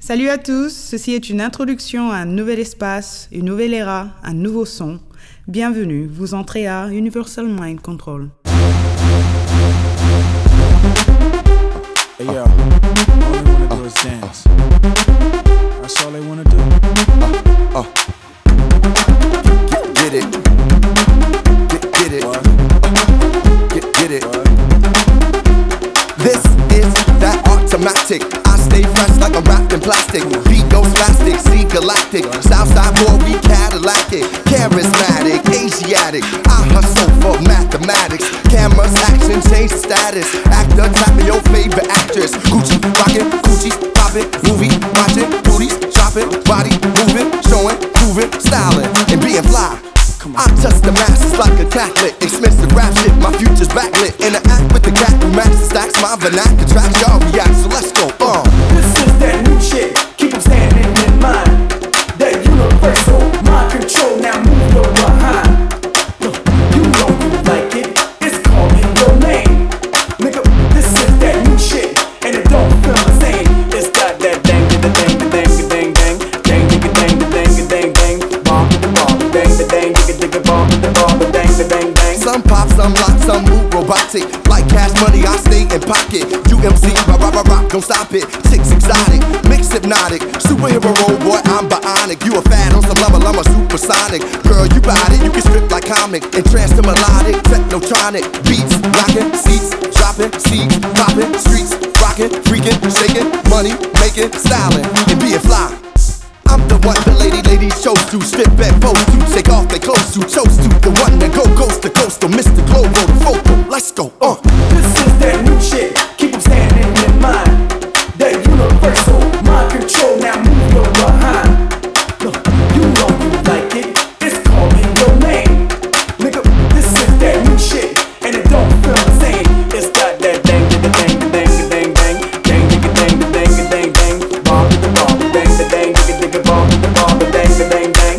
Salut à tous, ceci est une introduction à un nouvel espace, une nouvelle era, un nouveau son. Bienvenue, vous entrez à Universal Mind Control. Hey yo, all they wanna do is dance. That's all they wanna do. Get it. Get it. Get it. This is that automatic. I stay fresh like I'm wrapped in plastic. Beat goes plastic, see galactic. Southside boy, we Cadillac it. Charismatic, Asiatic. I hustle for mathematics. Cameras, action, change the status. Actor, tapping your favorite actress. Gucci, rockin', Gucci, poppin', movie, watchin', booties, shopping, body moving, showing, proving, styling, and being fly. I touch the masses like a Catholic. Expensive rap shit, my future's backlit. Interact with the cat who matches stacks. My vernacular tracks, y'all react, so let's go. This is that new shit, keep them standing in mind. That universal mind control, now move your behind. You know you like it, it's calling your name. Nigga, this is that new shit, and it don't feel the same. It's got that dang, the dang, the dang, the dang, dang, dang, the dang, the dang, the dang, dang, bomb, the bomb, dang, the dang, the bomb, the bomb, the dang, the dang, dang. Some pop, some lock, some move robotic. Like cash money, I stay in pocket. UMC, rock, don't stop it. Chicks exotic, mix hypnotic. Superhero role, boy, I'm bionic. You a fan on some level, I'm a supersonic. Girl, you ride it, you can strip like comic. And trance to melodic, technotronic. Beats, rockin', seats, dropping, seeds, popping, streets, rockin', freaking, shaking, money, making, styling, and being fly. I'm the one the ladies chose to strip and pose to, take off their clothes to, chose to, the one that go coast to coast, to Mr. Globo, the focal. Let's go. This is that new shit, keep them standing in mind. That universal mind control, now move your behind. You know you like it, it's calling your name. Nigga, this is that new shit, and it don't feel the same. It's got that dang, the dang, the dang, the dang, dang, dang, the dang, the dang, the dang, dang, bomb, the bomb, dang, the dang, the bomb, the bomb, the dang, the dang, dang.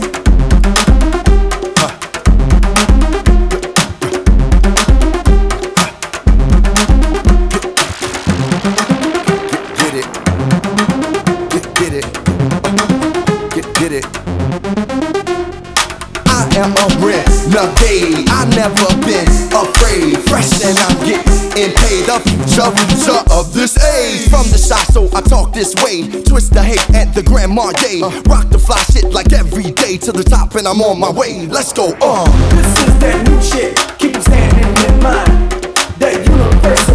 Get it. I am a renegade. I never been afraid. Fresh and I'm getting paid. The future of this age. From the shot, so I talk this way. Twist the hate at the Grand Marnier. Rock the fly shit like every day to the top, and I'm on my way. Let's go. This is that new shit. Keep them standing in mind. That universal